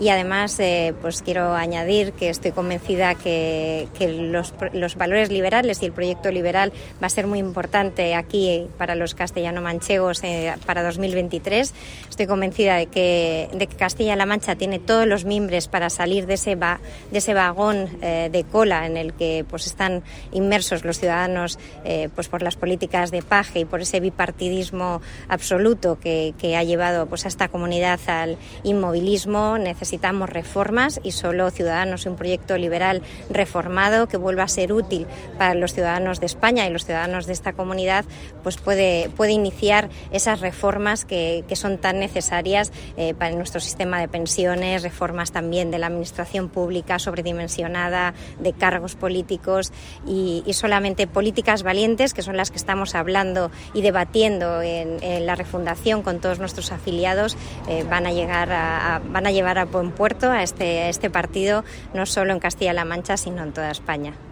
y además pues quiero añadir que estoy convencida que los valores liberales y el proyecto liberal va a ser muy importante aquí para los castellano-manchegos para 2023. Estoy convencida de que Castilla-La Mancha tiene todos los mimbres para salir de ese vagón de cola en el que pues están inmersos los ciudadanos pues por las políticas de paje y por ese bipartidismo absoluto que ha llevado pues a esta comunidad al inmovilismo. Necesitamos reformas y solo Ciudadanos y un proyecto liberal reformado que vuelva a ser útil para los ciudadanos de España y los ciudadanos de esta comunidad pues puede iniciar esas reformas que son tan necesarias para nuestro sistema de pensiones, reformas también de la administración pública sobredimensionada, de cargos políticos y solamente políticas valientes, que son las que estamos hablando y debatiendo en la refundación con todos nuestros afiliados, van a llevar a buen puerto a este partido, no solo en Castilla-La Mancha, sino en toda España.